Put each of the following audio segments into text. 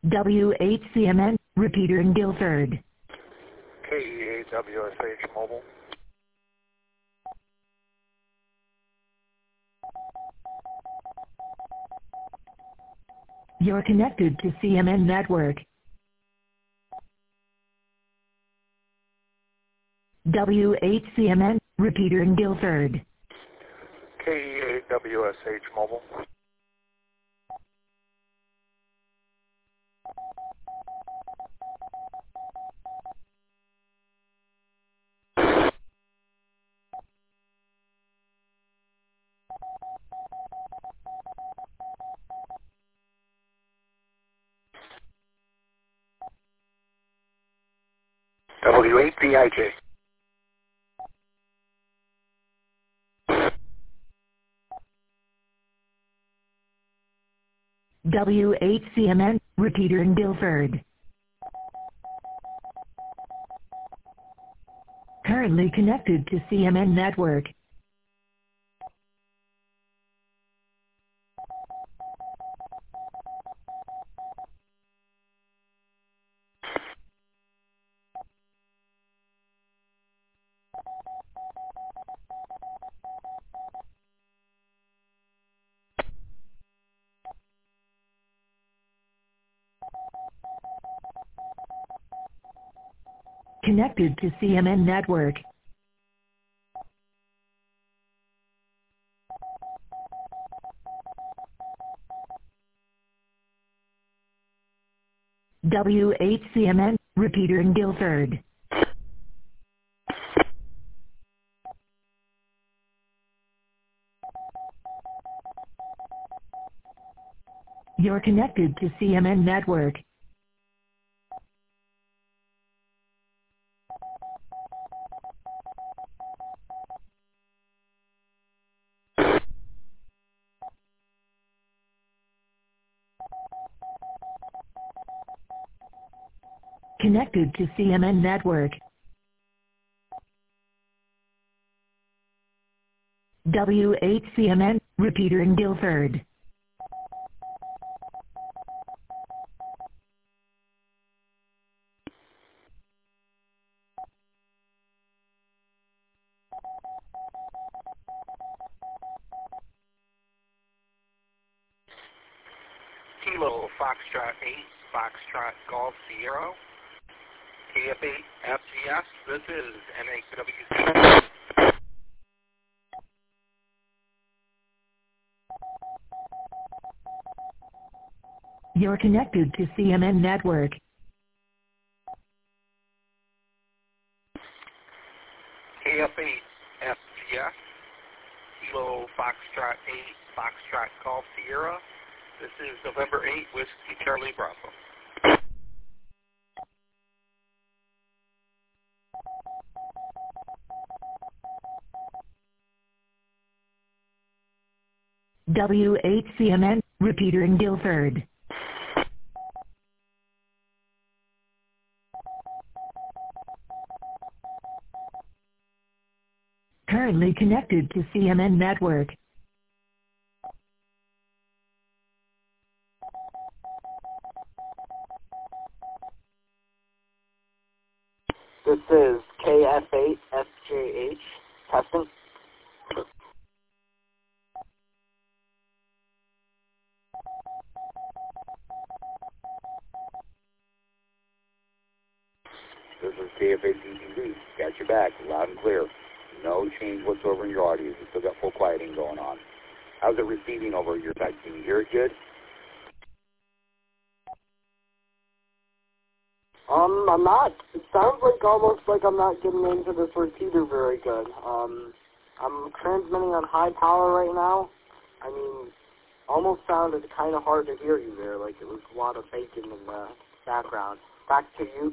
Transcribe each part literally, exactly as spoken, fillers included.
W H C M N, repeater in Guilford. K E A W S H mobile. You're connected to C M N network. W H C M N, repeater in Guilford. K E A W S H mobile. W eight V I J. W H C M N, repeater in Guilford. Currently connected to C M N network. Connected to C M N network. W H C M N, repeater in Guilford. You're connected to C M N network. Connected to C M N network. W H C M N, repeater in Guilford. Kilo Foxtrot eight, Foxtrot Golf Sierra. K F eight F G S, this is N A W C. You're connected to C M N network. K F eight F G S, Kilo Foxtrot eight, Foxtrot Golf Sierra. This is November eighth, Whiskey Charlie Bravo. W H C M N, repeater in Guilford. Currently connected to C M N network. This is K F eight F J H, testing. This is K F eight D T V. Got your back, loud and clear. No change whatsoever in your audio. You still got full quieting going on. How's it receiving over your side? Can you hear it good? Um, I'm not. It sounds like almost like I'm not getting into this repeater very good. Um, I'm transmitting on high power right now. I mean, almost sounded kind of hard to hear you there, like it was a lot of bacon in the background. Back to you.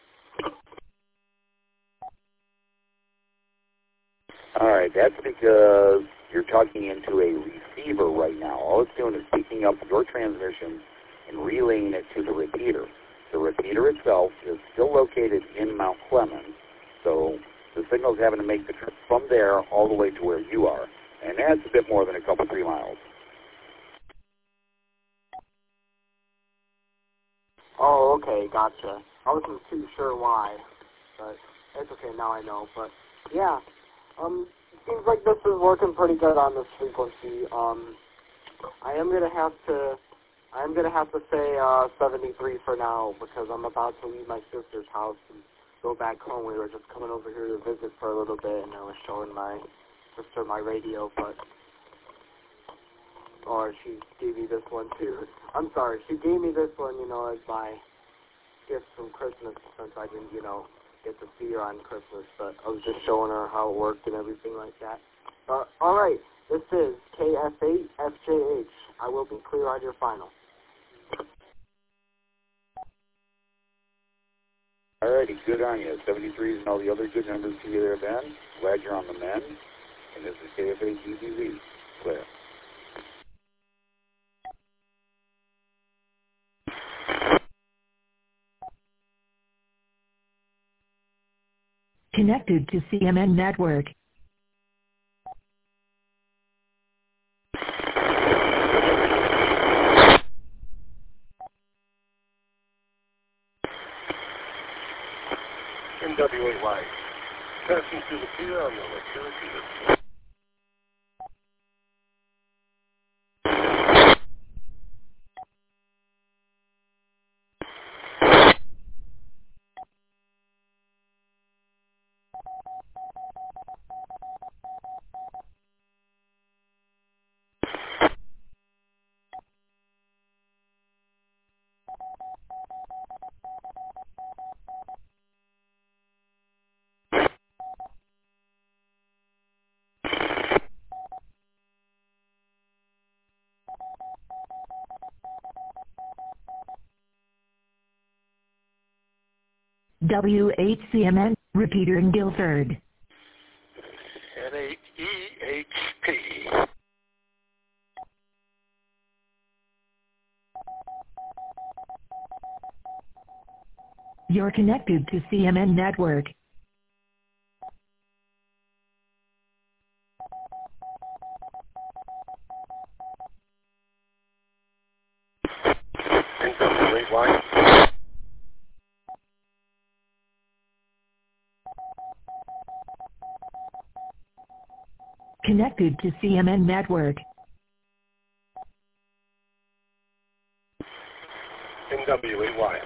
All right, that's because you're talking into a receiver right now. All it's doing is picking up your transmission and relaying it to the repeater. The repeater itself is still located in Mount Clemens, so the signal's having to make the trip from there all the way to where you are, and that's a bit more than a couple, three miles. gotcha. I wasn't too sure why, but it's okay, now I know. But, yeah, um, seems like this is working pretty good on this frequency. Um, I am going to have to, I am going to have to say uh, seventy-three for now, because I'm about to leave my sister's house and go back home. We were just coming over here to visit for a little bit, and I was showing my sister my radio, but, or she gave me this one too. I'm sorry, she gave me this one, you know, as my gift from Christmas, since I didn't, you know, get to see her on Christmas, but I was just showing her how it worked and everything like that. Uh, alright, this is K F eight F J H. I will be clear on your final. Alrighty, good on you. seventy-threes and all the other good numbers to you there, Ben. Glad you're on the mend. And this is K F eight U T V. Clear. Connected to C M N Network. M W A Y. Passing through the pier on the left to receiver. W eight C M N, repeater in Guilford. N eight E H P. You're connected to C M N Network. M W A Y. Connected to C M N Network. M W A Y.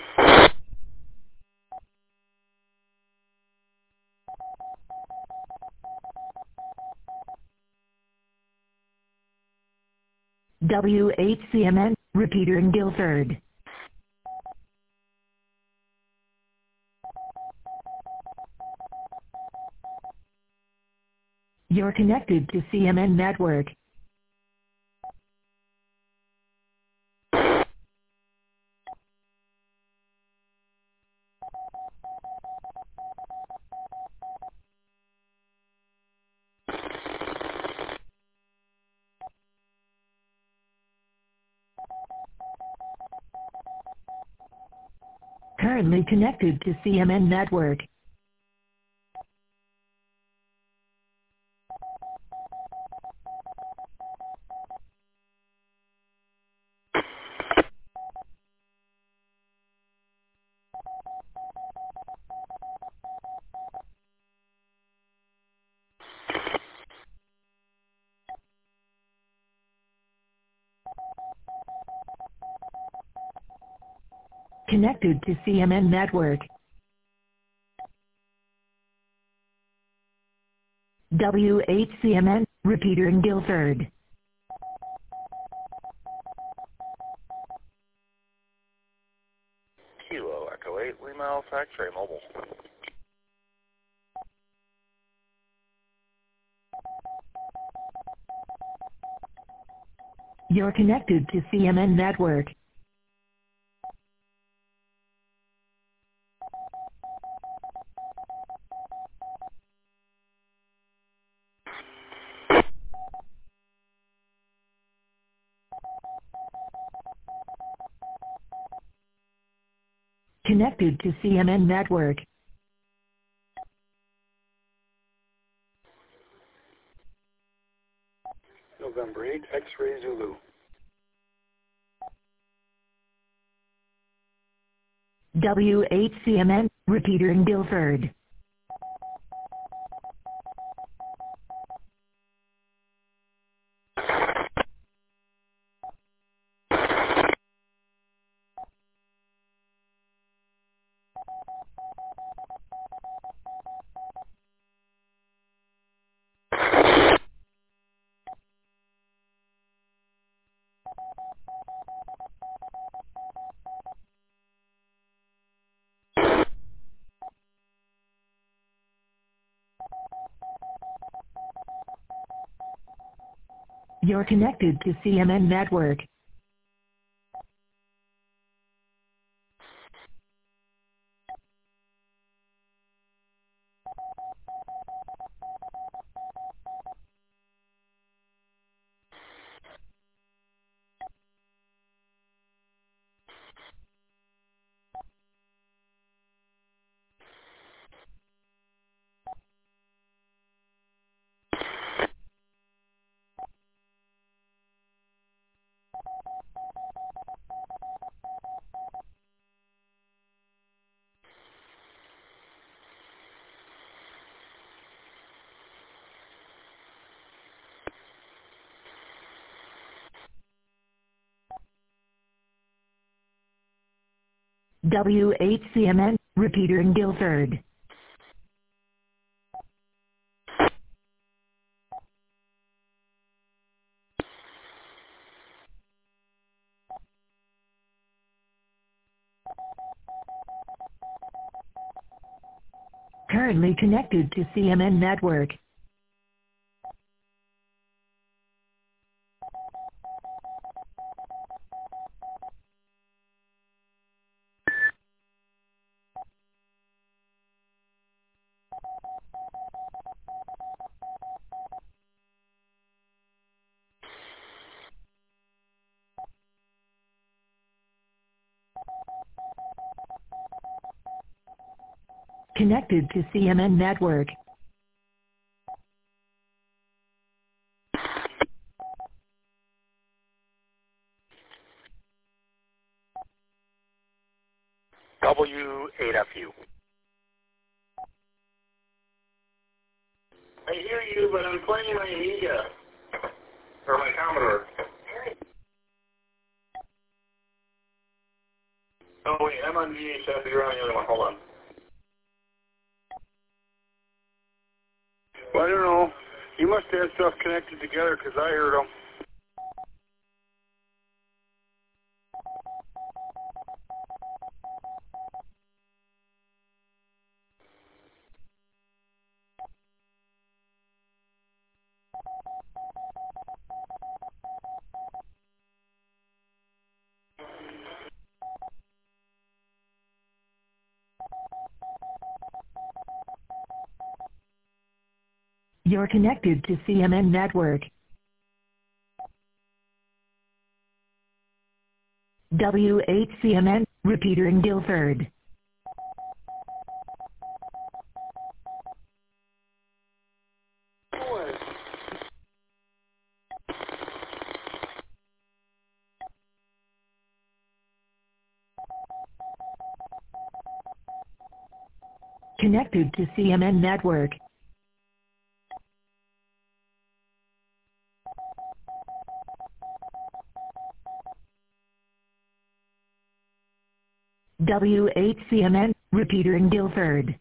W eight C M N, repeater in Guilford. You're connected to C M N Network. Currently connected to C M N Network. Connected to C M N Network. W eight C M N, repeater in Guilford. Kilo Echo eight, Lima Alpha X-ray mobile. You're connected to C M N Network. Connected to C M N Network. November eighth, X-ray Zulu. W H C M N, repeater in Guilford. You're connected to C M N Network. W H C M N, repeater in Guilford. Currently connected to C M N Network. Connected to C M N Network. W eight F U. I hear you, but I'm playing my Amiga. Or my Commodore. Oh, wait, I'm on V H F. You're on the other one. Hold on. Well, I don't know. You must have stuff connected together because I heard them. You're connected to C M N Network. W H C M N, repeater in Guilford. Connected to C M N Network. W H C M N, repeater in Guilford.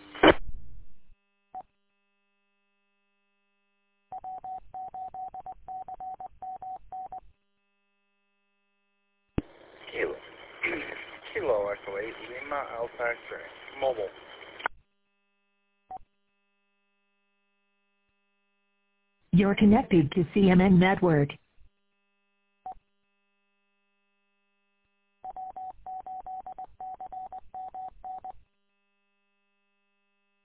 Kilo. Kilo Echo eight, Lima Alpha X-ray. Mobile. You're connected to C M N Network.